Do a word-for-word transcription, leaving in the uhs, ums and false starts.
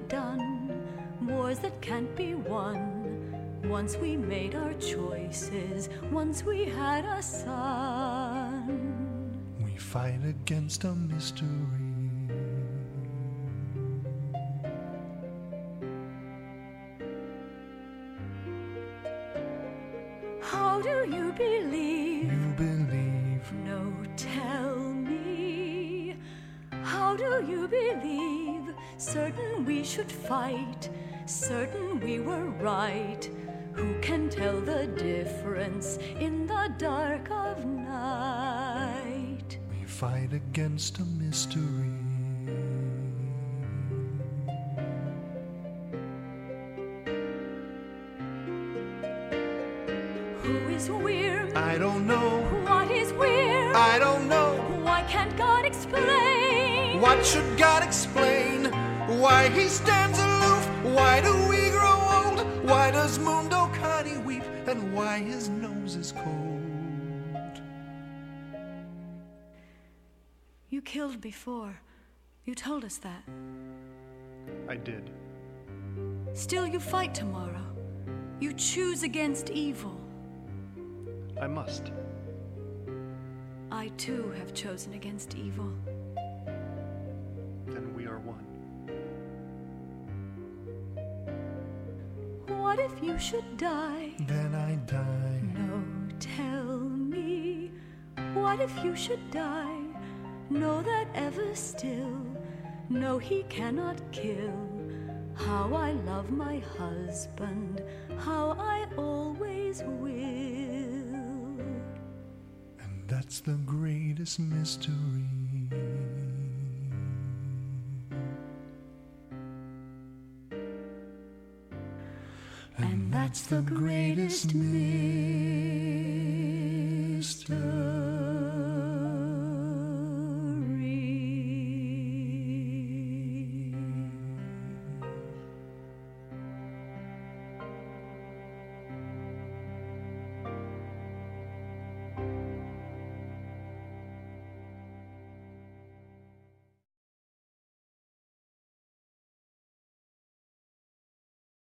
done, wars that can't be won. Once we made our choices, once we had a son. We fight against a mystery. How do you believe? You believe. No, tell me. How do you believe? Certain we should fight, certain we were right. Who can tell the difference in the dark of night? We fight against a mystery. Who is weird? I don't know. What is weird? I don't know. Why can't God explain? What should God explain? Why he stands aloof? Why do we grow old? Why does Mundo Kani weep? And why his nose is cold? You killed before. You told us that. I did. Still you fight tomorrow. You choose against evil. I must. I too have chosen against evil. Then we are one. What if you should die? Then I die. No, tell me. What if you should die? Know that ever still, no, he cannot kill. How I love my husband, how I always will. And that's the greatest mystery. And that's the greatest mystery.